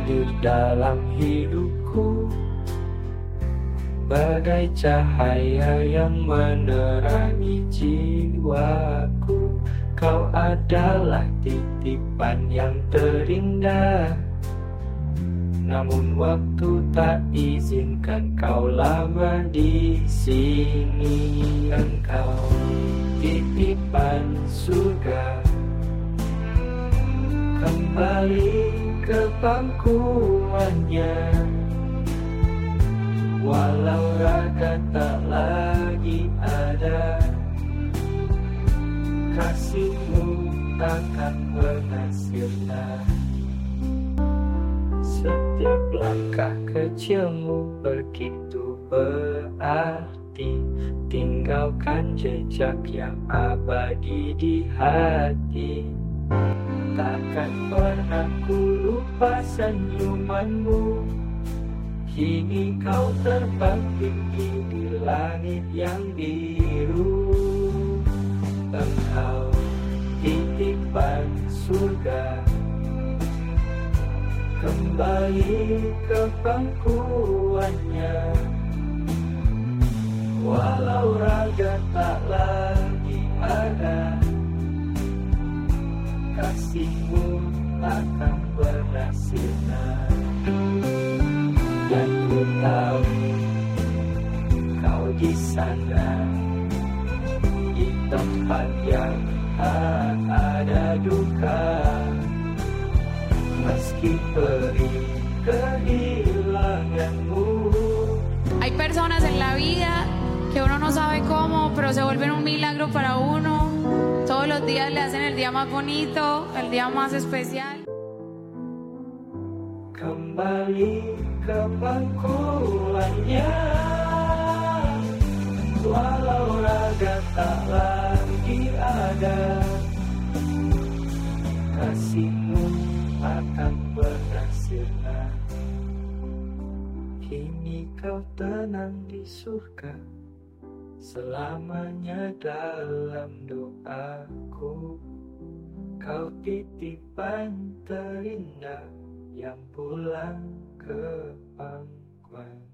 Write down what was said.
hadir dalam hidupku, bagai cahaya yang menerangi jiwaku. Kau adalah titipan yang terindah, namun waktu tak izinkan kau lama di sini. Engkau titipan surga, kembali ke pangkuannya. Walau raga tak lagi ada, kasihmu takkan pernah sirna. Setiap langkah kecilmu begitu berarti, tinggalkan jejak yang abadi di hati. Takkan pernah ku lupa senyumanmu, kini kau terbang tinggi di langit yang biru. Engkau titipan surga, kembali ke pangkuannya. Walau raga tak lagi ada, kasihmu takkan pernah sirna. Dan ku tahu kau di sana, di tempat yang ada duka, meski perih kehilanganmu. Hay personas en la vida que uno no sabe cómo, pero se vuelven un milagro para uno. Todos los días le hacen el día más bonito, el día más especial. Kembali ke pangkuannya, walau raga tak lagi ada, kasihmu akan pernah sirna. Kini kau tenang di surga, selamanya dalam doaku. Kau titipan terindah yang pulang ke pangkuan.